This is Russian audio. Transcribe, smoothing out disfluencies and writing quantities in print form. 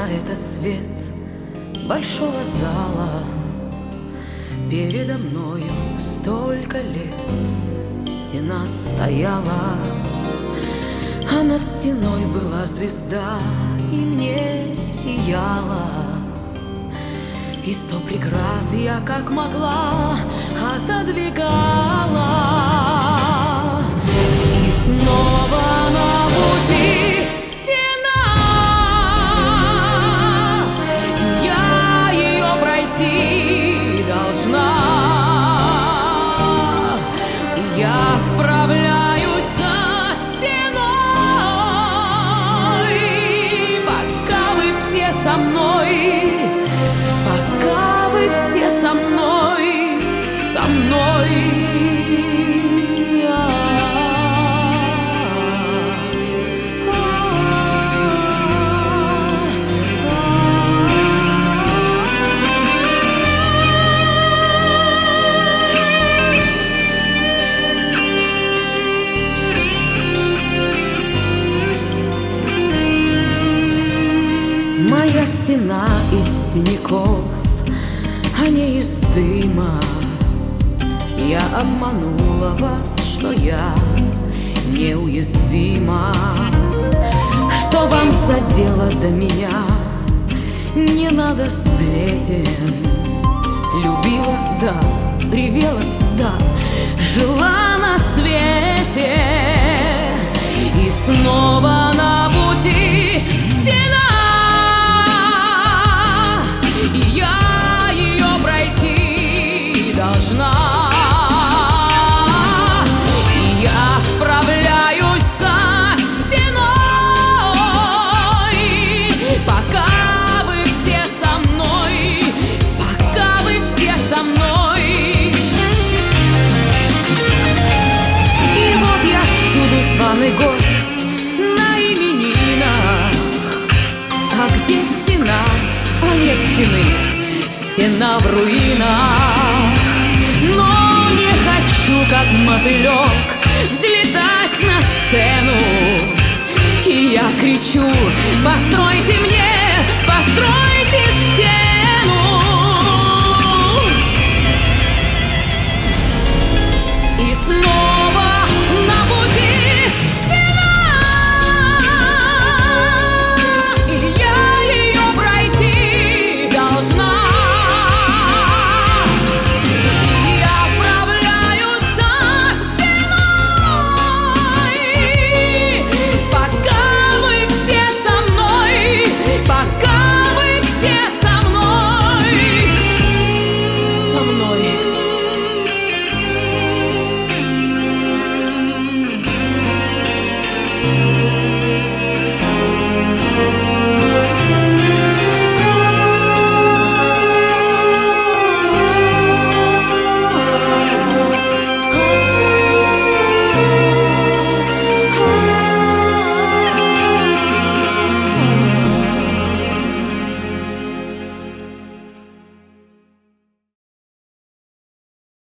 на этот свет большого зала. Передо мною столько лет стена стояла, а над стеной была звезда и мне сияла. И 100 преград я как могла отодвигала. И снова на пути стена, я ее пройти должна. Я справляюсь со стеной, пока вы все со мной. Пока вы все со мной, со мной. Моя стена из синяков, а не из дыма. Я обманула вас, что я неуязвима. Что вам за дело до меня? Не надо сплетен. Любила, да, ревела, да, жила на свете. И снова на пути стена, и я ее пройти должна. И я справляюсь со стеной, пока вы все со мной, пока вы все со мной. И вот я всюду званый гость на именинах. А где стена? А нет стены, стена в руинах. Но не хочу, как мотылек, взлетать на сцену. И я кричу: постройте мне, постройте